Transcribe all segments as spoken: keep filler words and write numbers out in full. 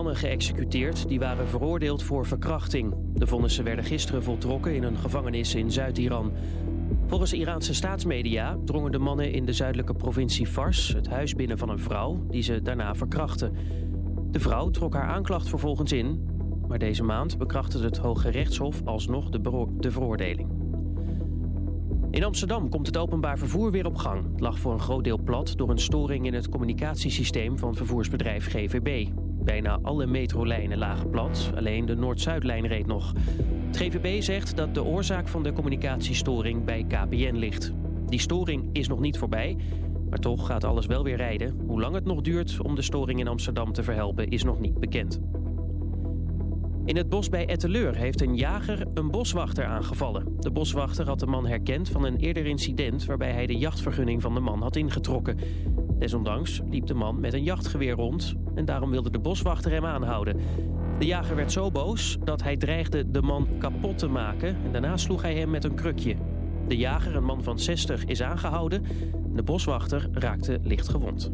mannen geëxecuteerd die waren veroordeeld voor verkrachting. De vonnissen werden gisteren voltrokken in een gevangenis in Zuid-Iran. Volgens Iraanse staatsmedia drongen de mannen in de zuidelijke provincie Fars het huis binnen van een vrouw die ze daarna verkrachtte. De vrouw trok haar aanklacht vervolgens in, maar deze maand bekrachtigde het Hoge Rechtshof alsnog de, bero- de veroordeling. In Amsterdam komt het openbaar vervoer weer op gang. Het lag voor een groot deel plat door een storing in het communicatiesysteem van vervoersbedrijf G V B. Bijna alle metrolijnen lagen plat, alleen de Noord-Zuidlijn reed nog. Het G V B zegt dat de oorzaak van de communicatiestoring bij K P N ligt. Die storing is nog niet voorbij, maar toch gaat alles wel weer rijden. Hoe lang het nog duurt om de storing in Amsterdam te verhelpen is nog niet bekend. In het bos bij Etteleur heeft een jager een boswachter aangevallen. De boswachter had de man herkend van een eerder incident waarbij hij de jachtvergunning van de man had ingetrokken. Desondanks liep de man met een jachtgeweer rond en daarom wilde de boswachter hem aanhouden. De jager werd zo boos dat hij dreigde de man kapot te maken en daarna sloeg hij hem met een krukje. De jager, een man van zestig, is aangehouden. De boswachter raakte licht gewond.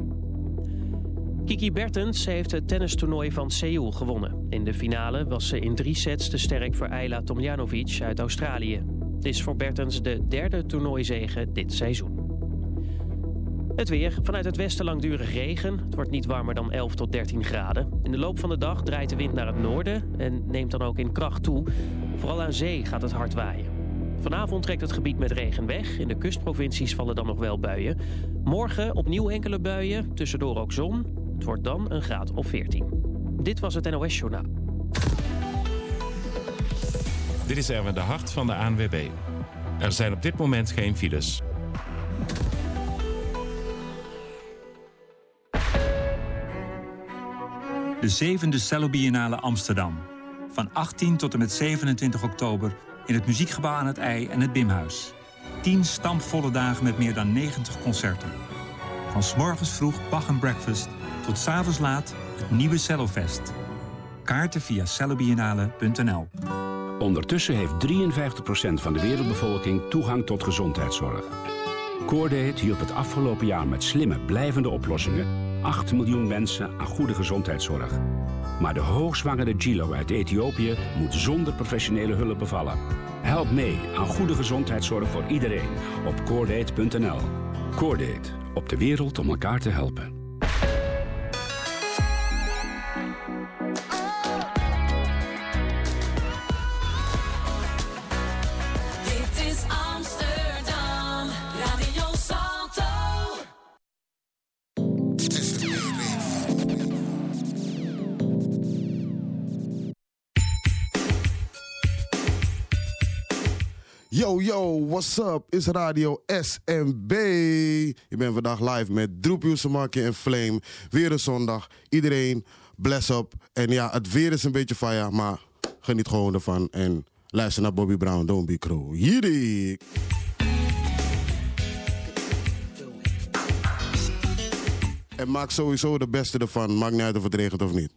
Kiki Bertens heeft het tennistoernooi van Seoul gewonnen. In de finale was ze in drie sets te sterk voor Ayla Tomljanovic uit Australië. Het is voor Bertens de derde toernooizege dit seizoen. Het weer. Vanuit het westen langdurig regen. Het wordt niet warmer dan elf tot dertien graden. In de loop van de dag draait de wind naar het noorden en neemt dan ook in kracht toe. Vooral aan zee gaat het hard waaien. Vanavond trekt het gebied met regen weg. In de kustprovincies vallen dan nog wel buien. Morgen opnieuw enkele buien, tussendoor ook zon. Het wordt dan een graad of veertien. Dit was het N O S-journaal. Dit is Erwin de Hart van de A N W B. Er zijn op dit moment geen files. De zevende Cello Biennale Amsterdam. Van achttien tot en met zevenentwintig oktober in het Muziekgebouw aan het IJ en het Bimhuis. Tien stampvolle dagen met meer dan negentig concerten. Van 's morgens vroeg Bach and Breakfast tot 's avonds laat het nieuwe Cellofest. Kaarten via cellobiennale punt n l. Ondertussen heeft drieënvijftig procent van de wereldbevolking toegang tot gezondheidszorg. Coordate hielp het afgelopen jaar met slimme, blijvende oplossingen acht miljoen mensen aan goede gezondheidszorg. Maar de hoogzwangere Gilo uit Ethiopië moet zonder professionele hulp bevallen. Help mee aan goede gezondheidszorg voor iedereen op coordate punt n l. Coordate, op de wereld om elkaar te helpen. Yo, yo, what's up? Is Radio S M B. Je bent vandaag live met Droep Joesemakje en Flame. Weer een zondag. Iedereen, bless up. En ja, het weer is een beetje fire, maar geniet gewoon ervan. En luister naar Bobby Brown, Don't Be Crow. Jiddy! En maak sowieso de beste ervan. Maakt niet uit of het regent of niet.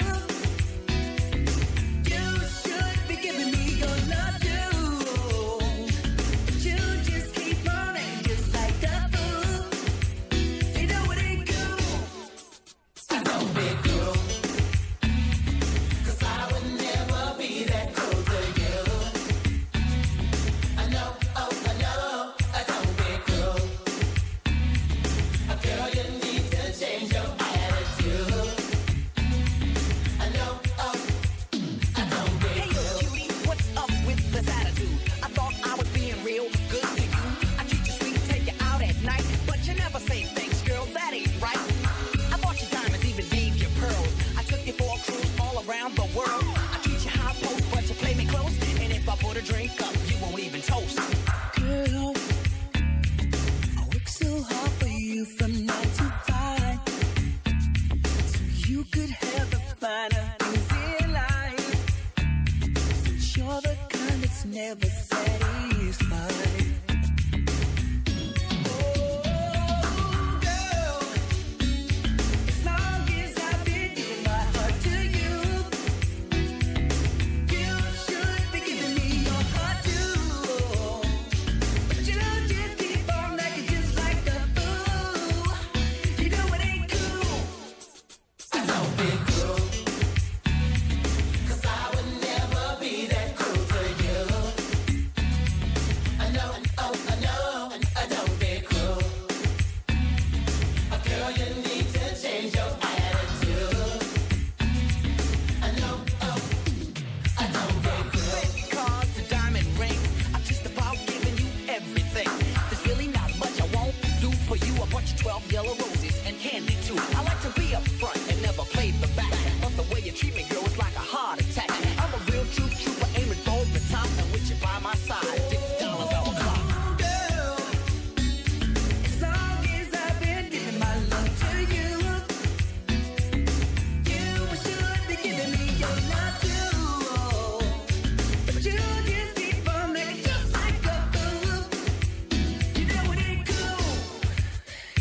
You should be giving me your love too.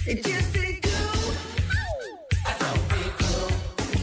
It just ain't cool. I don't be cool.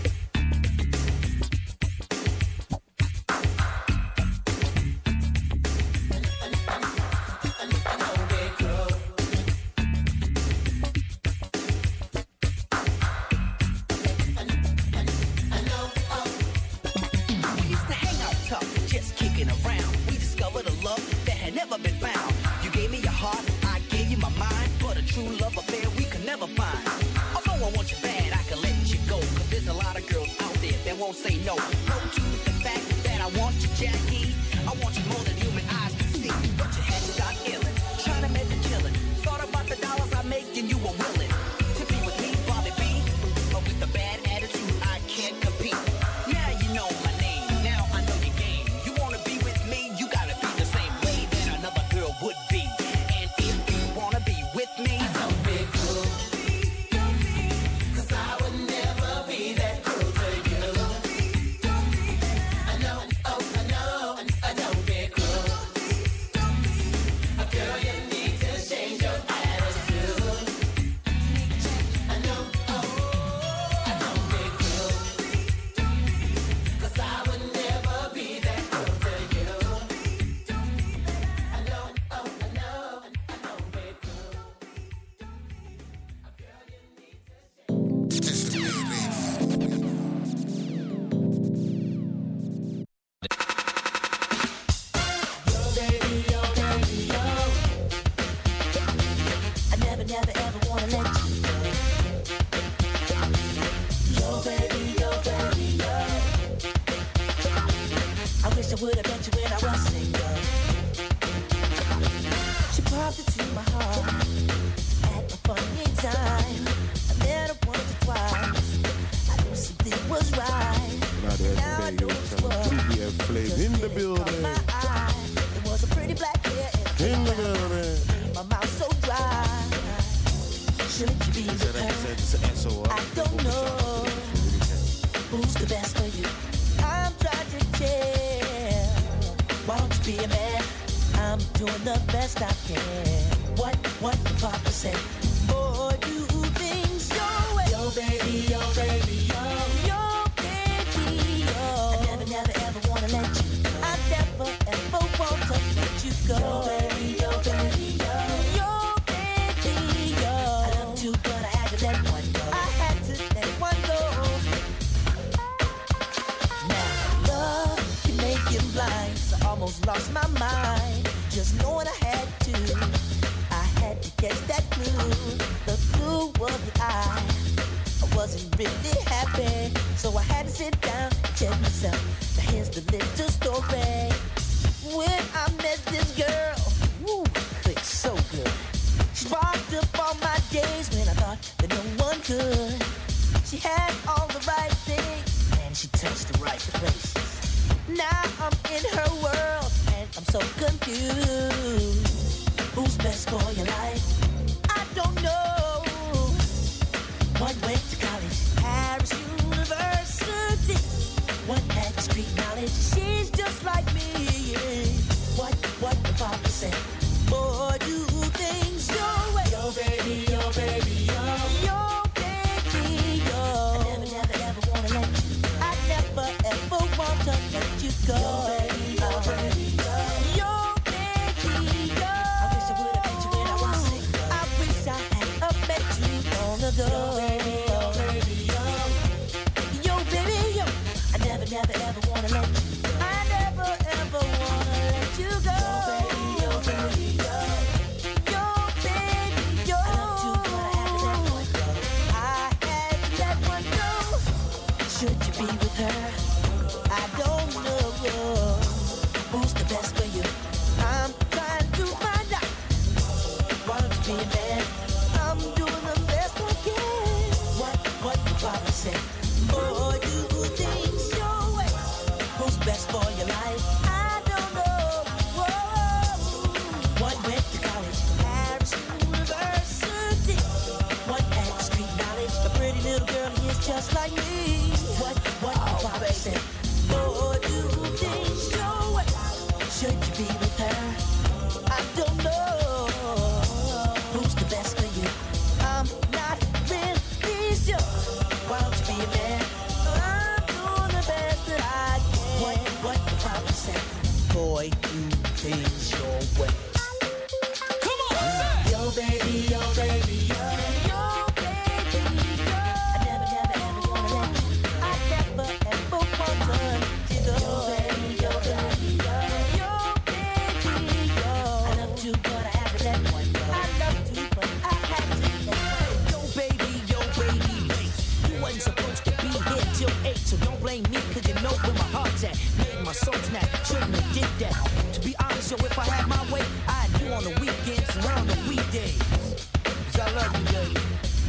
We used to hang out tough, just kicking around. We discovered a love that had never been found. You gave me your heart, I gave you my mind, but a true love affair we could never find. Although I want you bad, I can let you go, cause there's a lot of girls out there that won't say no. No to the fact that I want you, Jackie. I want you more than human eyes can see. But your head got illin', trying to make a killin'. Thought about the dollars I make and you were willing to be with me, Bobby B. But with the bad attitude, I can't compete. Now you know my name, now I know your game. You wanna be with me, you gotta be the same way that another girl would be. And if you wanna be with me, Don't be cruel. Cause I would never be that cruel to you. I know, oh, I know, I don't be cruel. A girl, you need to change your attitude. I know, oh, I don't be cruel. Cause I would never be that cruel to you. I know, oh, I know, I don't be cruel. Baby, yo, baby, yo. I never, never, ever wanna let you go. Yo, baby, yo, baby, yo. I wish I would've met you when I was single. She popped into my heart at a funny time. I met her once or twice. I knew something was right. Now I know it's what. Flame in the building. My eye. It was a pretty black hair and In the building. made my mouth so dry. Should you be with her? I don't know who's the best for you. I'm trying to tell. Why don't you be a man? I'm doing the best I can. What, what the Papa said? Boy, do things your way. Yo, baby, yo, baby, yo. Yo, baby, yo. I never, never, ever wanna let you go. I never, ever want to let you go. Yo, baby, yo, baby, yo. Yo, baby, yo. I love you, but I had to let one go. I had to let one go. Now, love can make you blind. So I almost lost my mind. Just knowing I had to. I had to catch that clue. The clue was that I, I wasn't really happy. So I had to sit down and check myself. Now here's the little story. When I met this girl, woo, clicked so good. She sparked up all my days when I thought that no one could. She had all the right things and she touched the right places. Now I'm in her world and I'm so confused. Who's best for your life? I don't know. One went to college, Harris University. One had street knowledge. She's just like me. What, what the Papa said? Boy, do things your way. Yo, baby, yo, baby, yo. Yo, baby, yo. I never, never, ever wanna let you go. I never, ever want to let you go. Yo, baby, yo, baby, yo. Yo, baby, yo. I wish I would've met you when I was single. I wish I had uh, met you long ago. Yo, baby, yo, baby, yo. Yo, baby, yo. I never, never, ever wanna let you go. I never, ever wanna let you go. Yo, baby, yo, baby, yo. Yo, baby, yo. I loved you, but I had to let one go. I had to let one go. Should you be with her? I don't know. Who's the best for you? I'm trying to find out. Why don't you be a man? I'm doing the best I can. What, what the Papa said? Boy, do things your way. Who's best for your life? I don't know. Whoa. One went to college, Harris University. One had street knowledge. The pretty little girl is just like me. What, what the Papa said? Boy, do things your way. Should you be with her? I don't know. Who's the way. Come on, say. Yo, baby, yo, baby, yo. Yo, baby, yo. I never, never, ever gonna let you. I never, ever want to let you go. Yo, baby, yo, baby, yo. Yo, baby, yo. I love to, but I have to let one go. I love to, but I have to let one go. Yo, baby, yo, baby, baby. You wasn't supposed to be here till eight, so don't blame me, cause you know where my heart's at. Made my soul snap, shouldn't have did that. To be honest, yo, if I had my way, I'd do on the weekends and on the weekdays. Cause I love you, baby.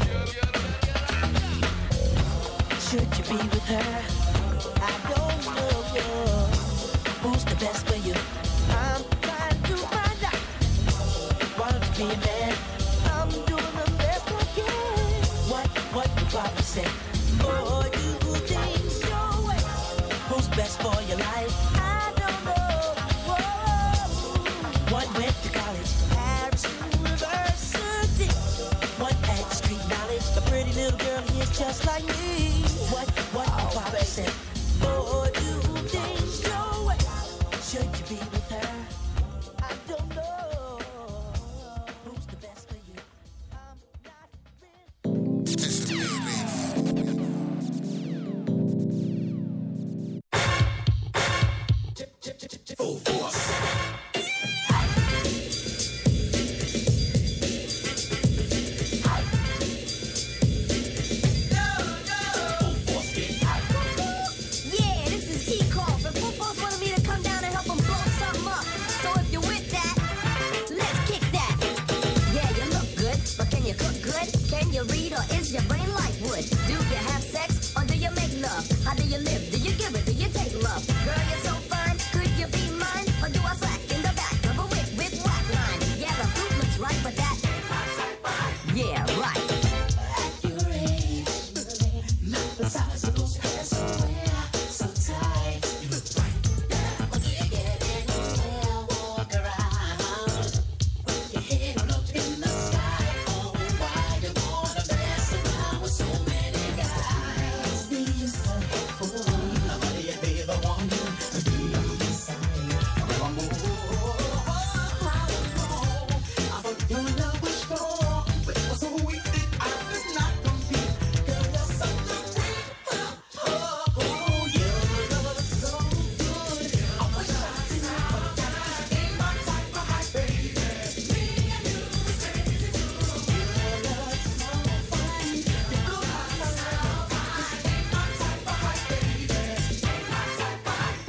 Should you be with her? I don't know. Who's the best for you? I'm trying to find out. Why don't you be a man? I'm doing the best I can. What, what the Papa said? Oh, you things your way. Who's best for your life? I don't know. Whoa. One went to college, Paris University. One had street knowledge. The pretty little girl is just like me. What, what the Papa said? Oh, you things your way. Should you be with her? I don't know. Who's the best for you? I'm not really. Yeah, this is E-Call. The Full Force wanted me to come down and help them blow something up. So if you're with that, let's kick that. Yeah, you look good, but can you cook good? Can you read or is your brain like wood? Do you have sex or do you make love? How do you live? Do you give it? Do you take love? Girl, you're so fine. Could you be mine? Or do I slack in the back of a whip with white line? Yeah, the fruit looks right, but that ain't my type of. Yeah, right. At your age, not the size of those pants you wear, so tight. You look right. When you get anywhere, walk around. With your head up in the sky. Oh, why you wanna mess around with so many guys? We used to have fun. Nobody would be the one to be on your side. Come on, I thought your love was strong, but it was so weak that I could not compete. Girl, you're such a freak. Oh, oh, you look so good. I wish I could see, but that ain't my type of hype, baby. Me and you is crazy too. You look so fine. You look so fine. Ain't my type of hype, baby. Ain't my type of hype.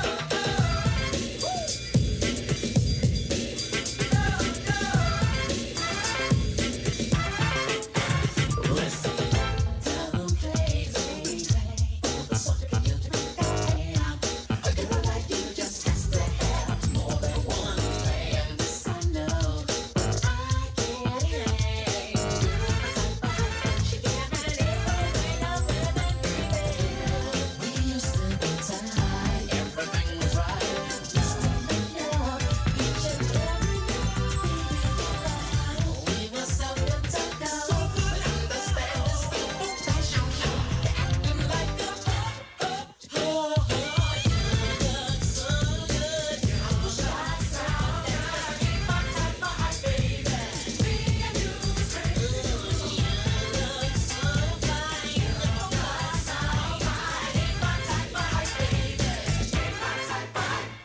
Listen, tell them crazy. The sucker can you drink out. A girl like you just has to have more than one man. This I know. I can't hang. You're the type of hype she can't live without living. We used to be tight. Everything was right. Just to make love each and every night. We were so good to go. But understand this simple passion. You're acting like a oh, oh, oh. You look so good. I wish I saw that. Ain't my type of hype, baby. Me and you is crazy. You look so fine. You look so fine. Ain't my type of hype, baby. Ain't my type of hype.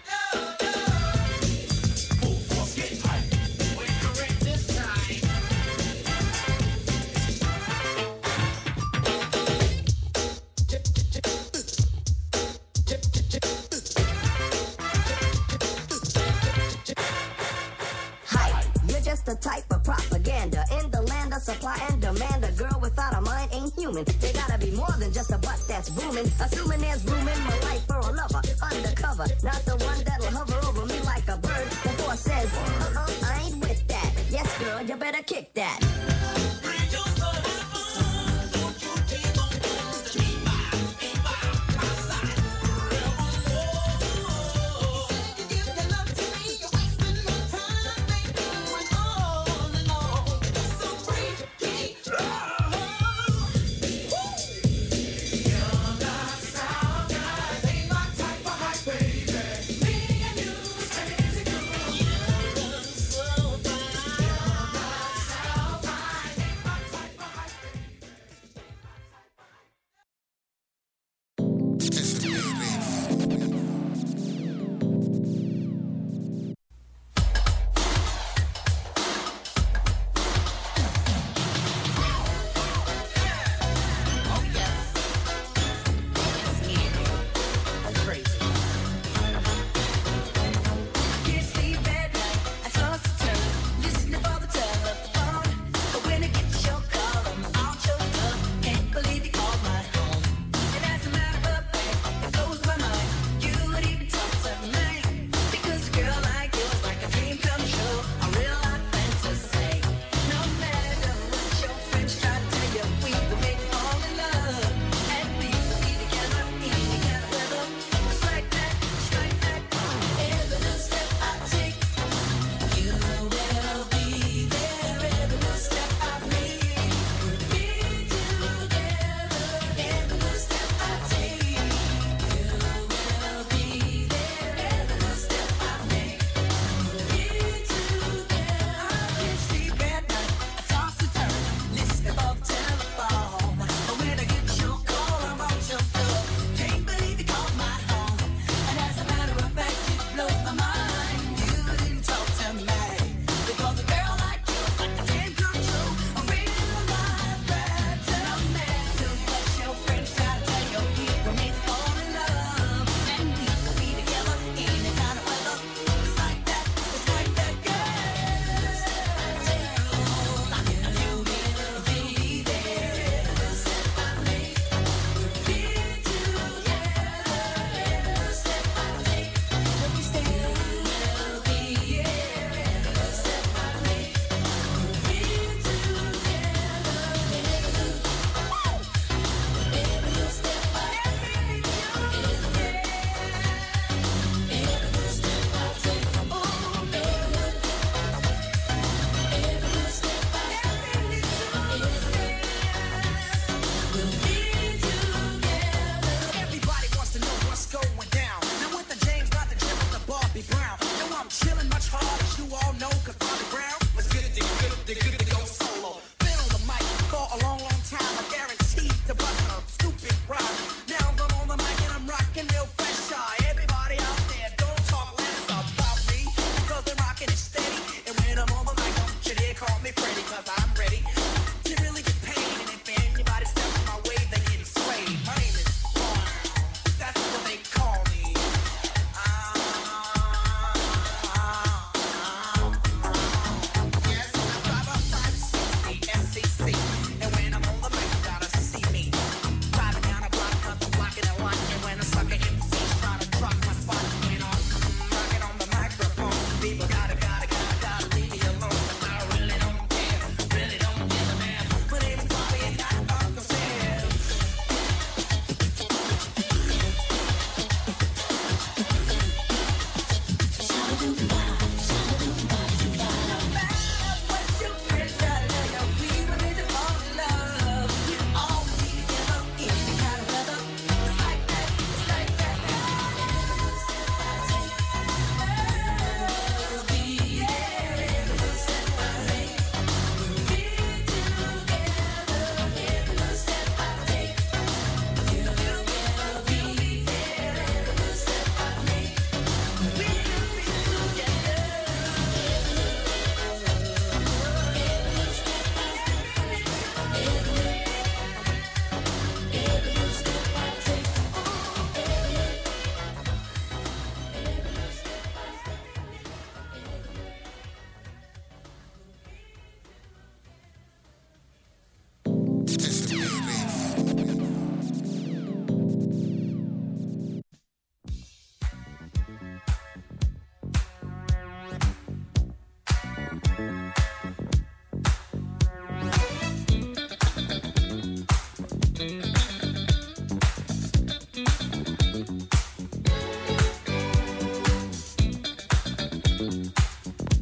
Full force, get hype. We're correct this time. Hype, you're just a type of propaganda. In the land of supply and demand, a girl without a mind ain't human. They gotta be more than just a butt that's booming. Assuming there's room in my life for a lover. Undercover, not the one that'll hover over me like a bird. The force says, uh-uh, I ain't with that. Yes, girl, you better kick that. Ain't my type of hype, baby. Me and you is crazy good. You look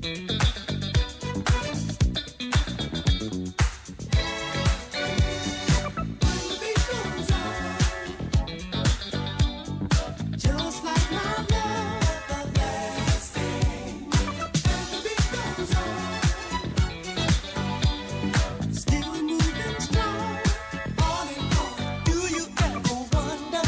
Just like my love, everlasting. The beat goes on, still moving strong. On and on. Do you ever wonder?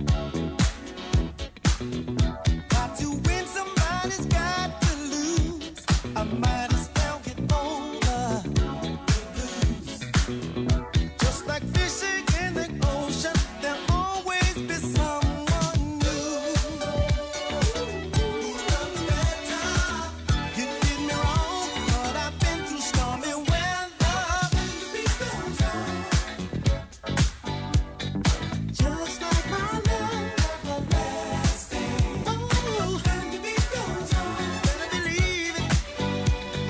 Got to win, somebody's got to lose. I might as well get over the blues. Just like fishing in the ocean, there'll always be someone new. Who's done better? You did me wrong, but I've been through stormy weather. The beat goes on. Just like my love, everlasting. Oh, and the beat goes on. Better believe it.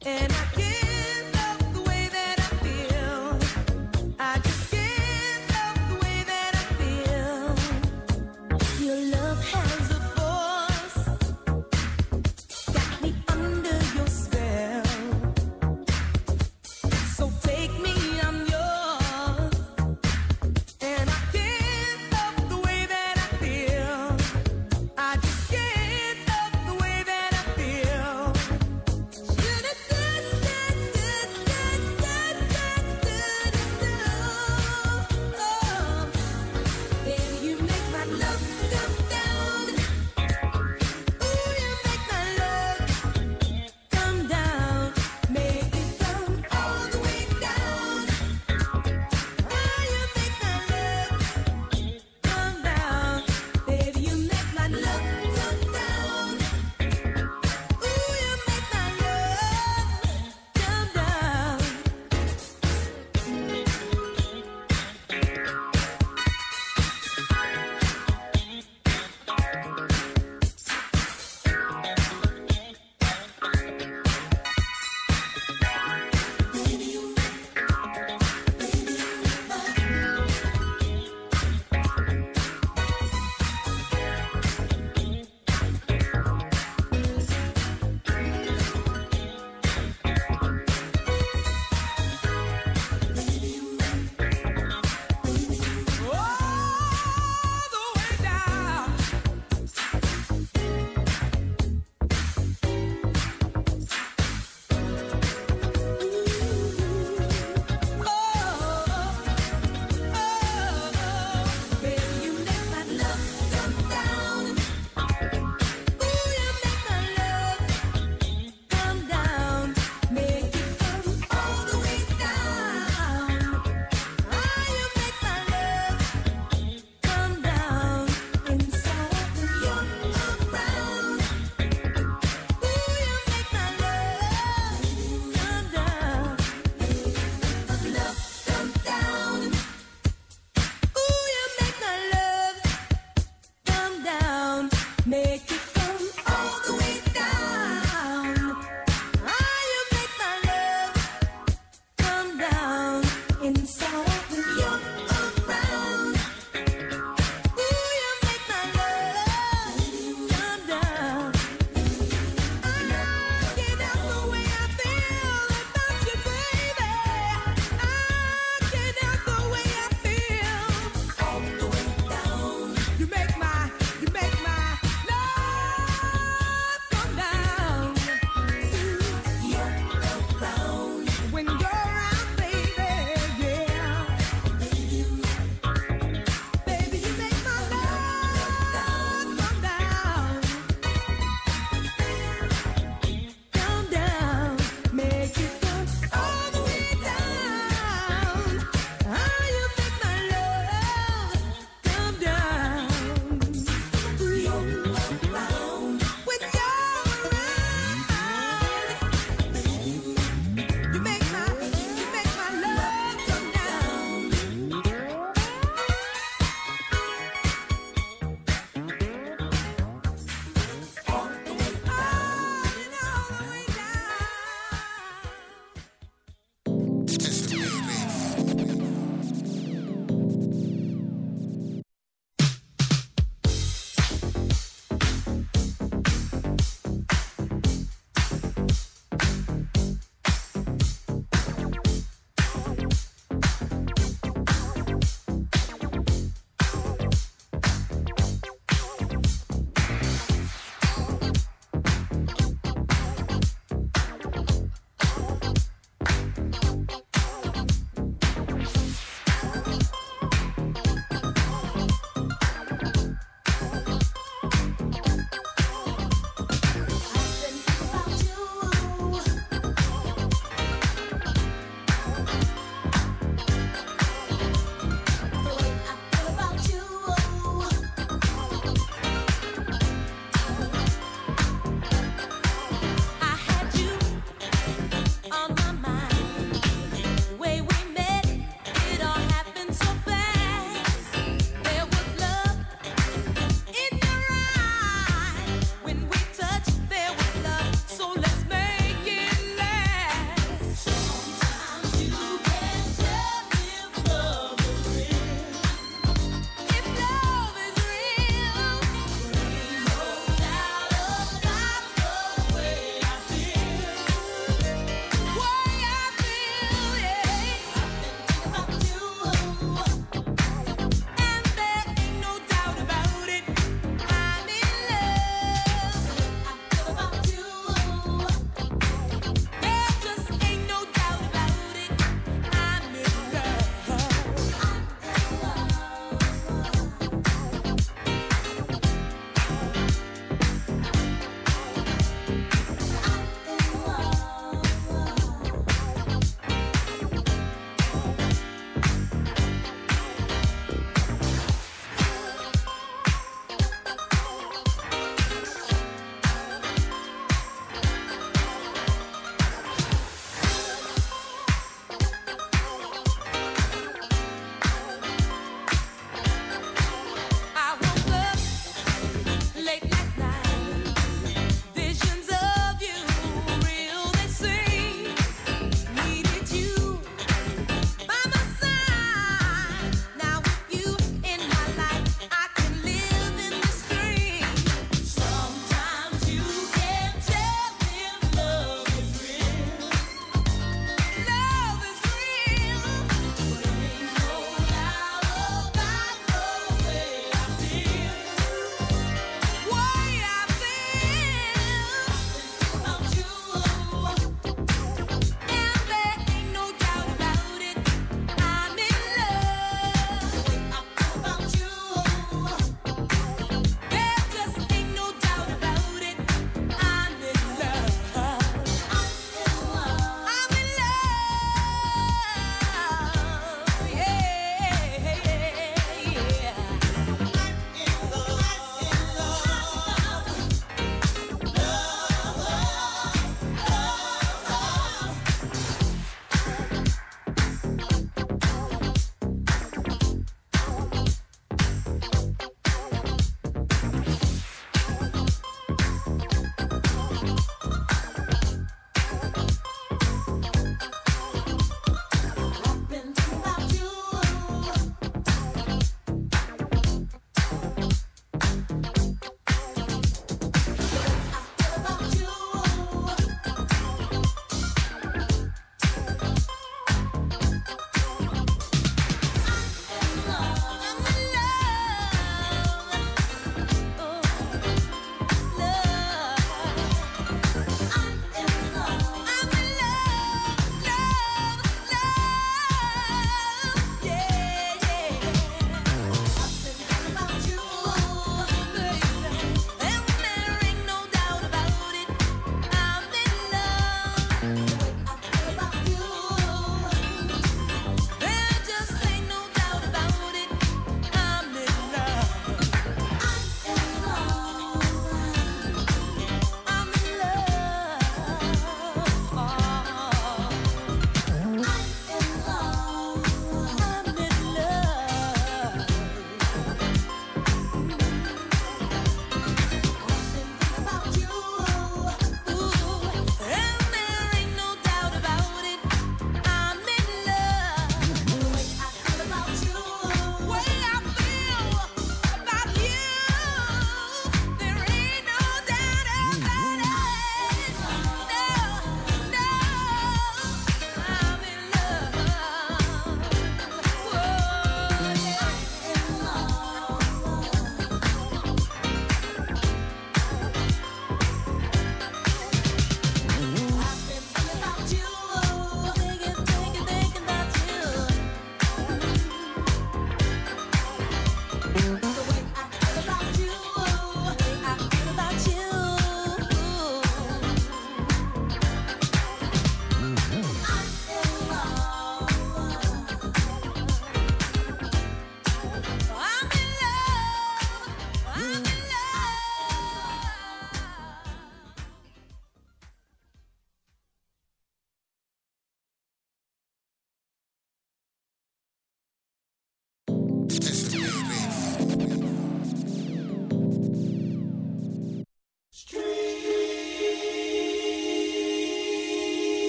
And I can't help the way that I feel. I just can't help the way that I feel. Your love has a force, got me under your spell. So take me, I'm yours. And I can't help the way that I feel. I just can't help the way that I feel. Should have done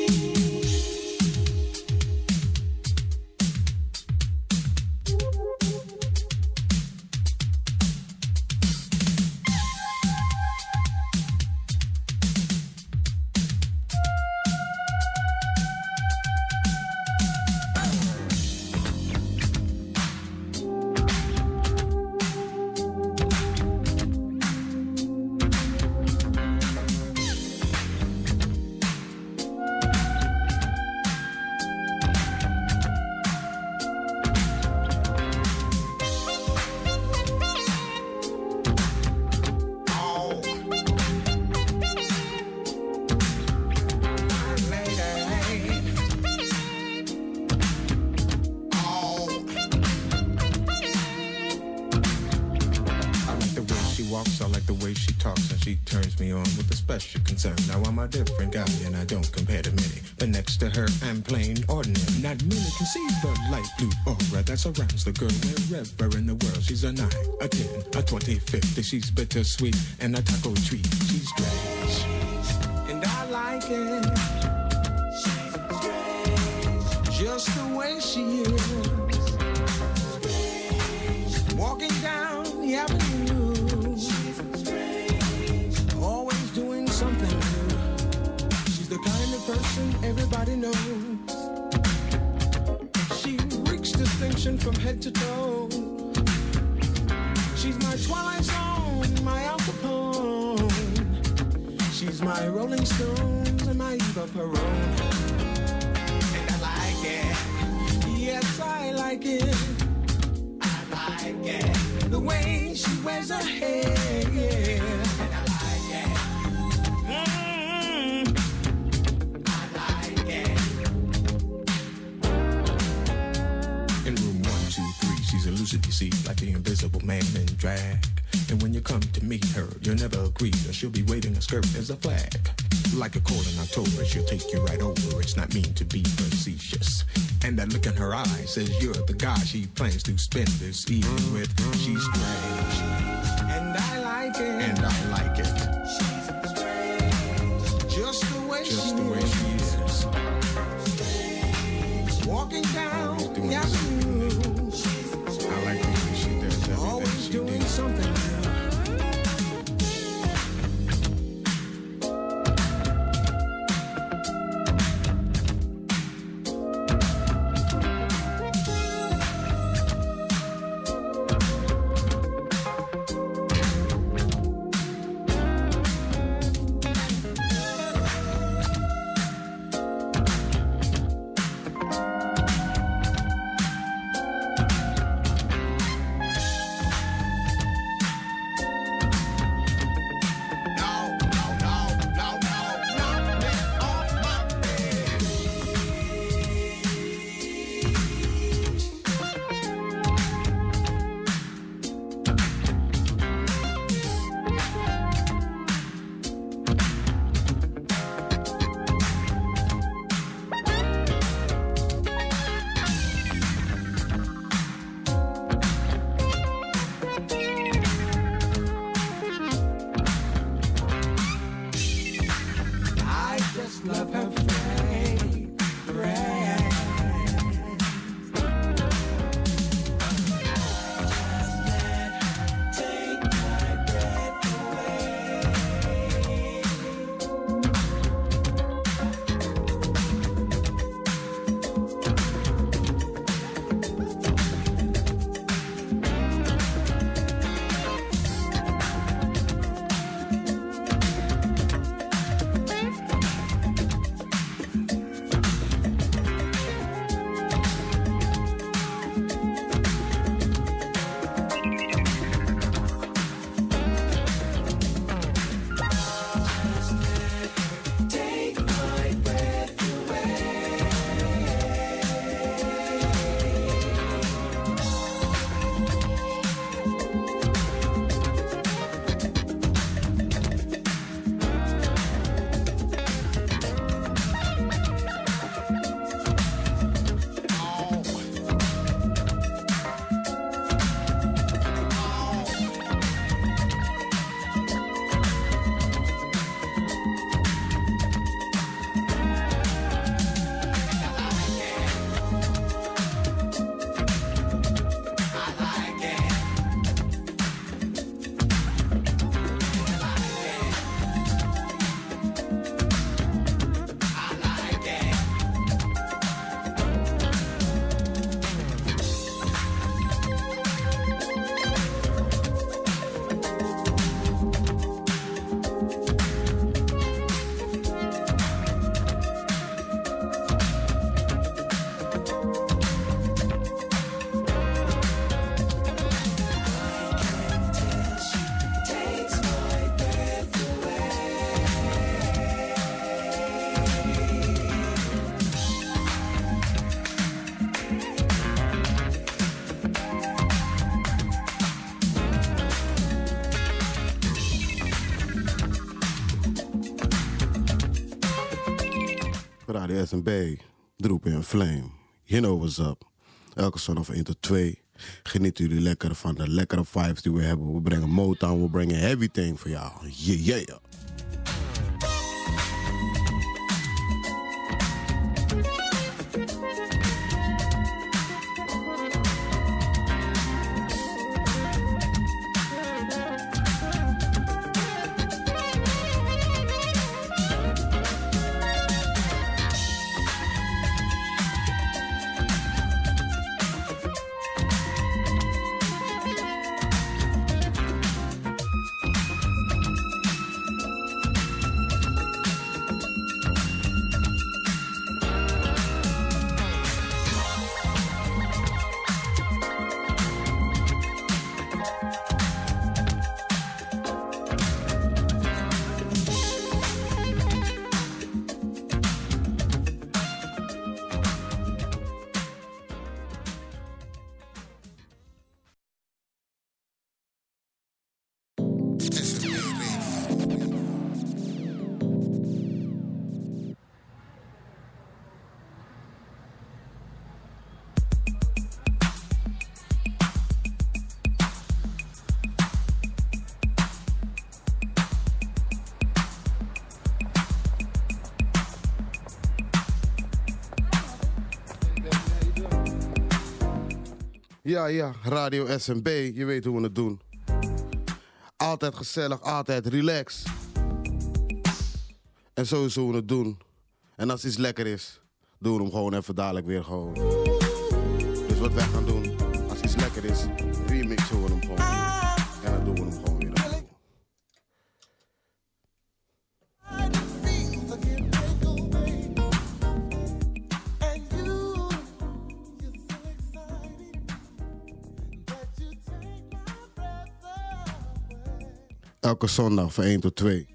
walks, I like the way she talks, and she turns me on with a special concern. Now I'm a different guy, and I don't compare to many, but next to her, I'm plain ordinary. Not many can see the light blue aura that surrounds the girl wherever in the world. She's a nine, a ten, a twenty, fifty. She's bittersweet and a taco treat. She's strange, and I like it. She's strange, just the way she is. Walking down the avenue, always doing something new. She's the kind of person everybody knows. She reeks distinction from head to toe. She's my Twilight Zone, my Al Capone. She's my Rolling Stones and my Eva Peron. And I like it, yes I like it. Yeah. The way she wears her hair, yeah. And I like it. Mm-hmm. I like it. In room one, two, three, she's elusive, you see, like the invisible man in drag. And when you come to meet her, you'll never agree, or she'll be waving a skirt as a flag. Like a cold in October, she'll take you right over. It's not mean to be facetious. And that look in her eyes says you're the guy she plans to spend this evening with. She's strange, and I like it. And I like it. She's strange, just the way just she the way is. She is. Strange. Walking down the avenue. I like the way she does everything. Always she doing did. Something new. Radio S M B, Droep in Flame. You know what's up. Elke zondag van één tot twee. Genieten jullie lekker van de lekkere vibes die we hebben. We brengen Motown, we brengen everything voor jou. Yeah, yeah. Ja, ja, Radio S M B, je weet hoe we het doen. Altijd gezellig, altijd relax. En zo is hoe we het doen. En als iets lekker is, doen we hem gewoon even dadelijk weer gewoon. Dus wat wij gaan doen, als iets lekker is, remixen we hem gewoon weer. En dan doen we hem gewoon weer opnieuw. Elke zondag van één tot twee.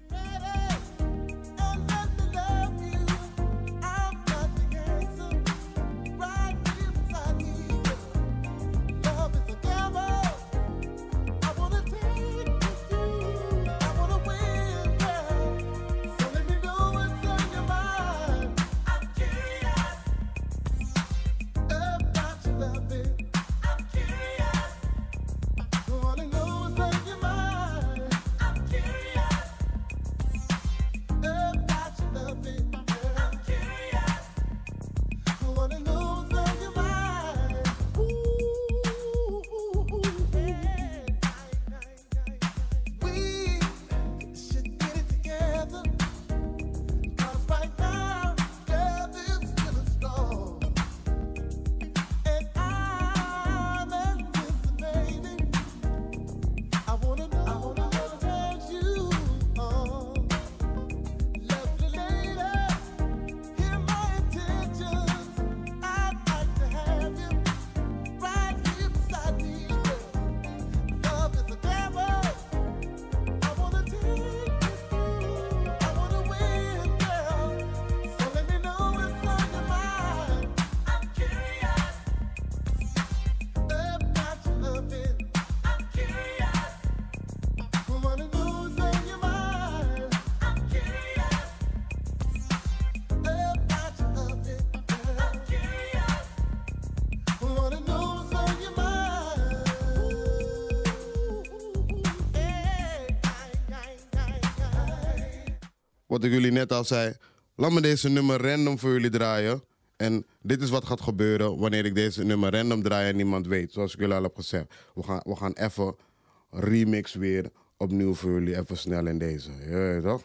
Wat ik jullie net al zei, laat me deze nummer random voor jullie draaien. En dit is wat gaat gebeuren wanneer ik deze nummer random draai en niemand weet. Zoals ik jullie al heb gezegd. We gaan, we gaan even remix weer opnieuw voor jullie. Even snel in deze. Ja, toch?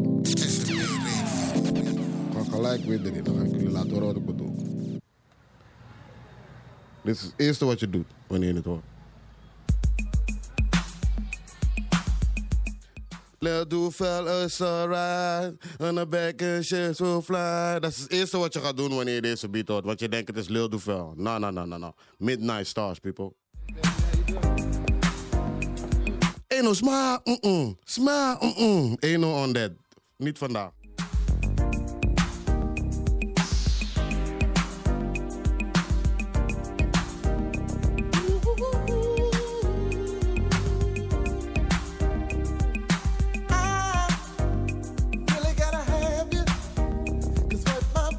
Ik ga gelijk weer erin. Dan ga ik jullie laten horen wat ik bedoel. Dit is het eerste wat je doet wanneer je het hoort. Lil Duvel is alright, and the back and shit will fly. Dat is het eerste wat je gaat doen wanneer je deze beat hoort. Want je denkt het is Lil Duvel. No, no, no, no, no. Midnight Stars, people. Ain't no smile, mm-mm. Smile, mm-mm. Ain't no on that. Niet vandaag. Really gotta have you, 'cause what my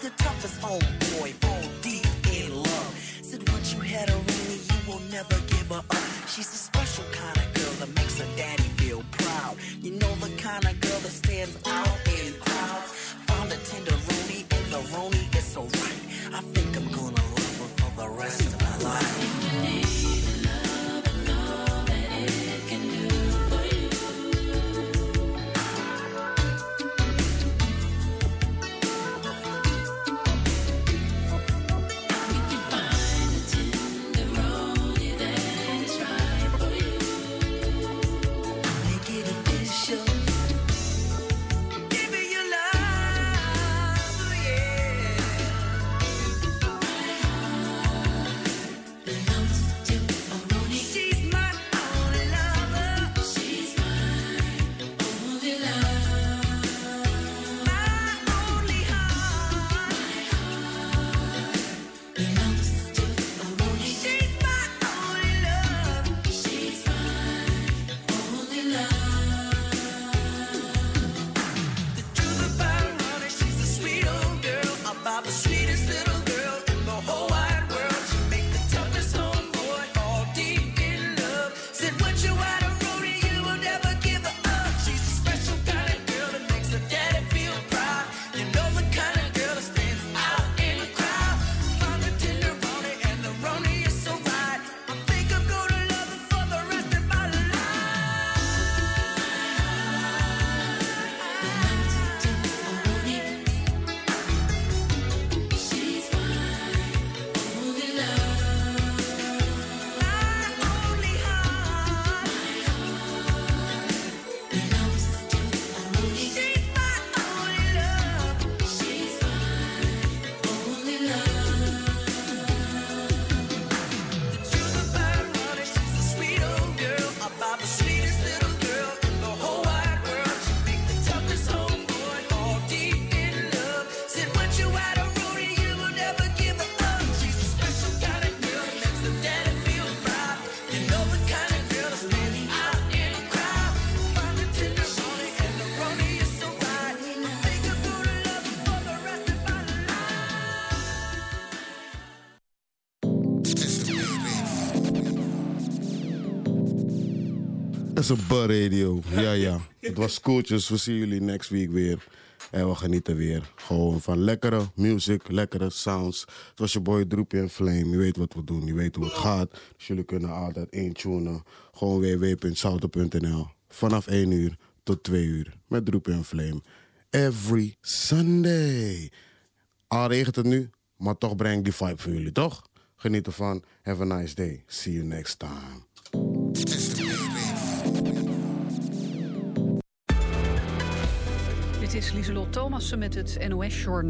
the toughest homeboy, fall deep in love. Said once you had her really, you will never give her up. She's a special kind of girl that makes her daddy feel proud. You know the kind of girl that stands out in crowds. Found a tenderoni and the roni is so right. I think I'm gonna love her for the rest of my life. Dat is een Bud Radio. Ja, ja. Het was cooltjes. We zien jullie next week weer. En we genieten weer. Gewoon van lekkere music, lekkere sounds. Het was je boy Droepie en Flame. Je weet wat we doen. Je weet hoe het gaat. Dus jullie kunnen altijd intunen. Gewoon w w w punt salto punt n l. Vanaf één uur tot twee uur. Met Droepie en Flame. Every Sunday. Al regent het nu. Maar toch breng ik die vibe voor jullie, toch? Geniet ervan. Have a nice day. See you next time. Dit is Lieselot Thomassen met het N O S-journaal.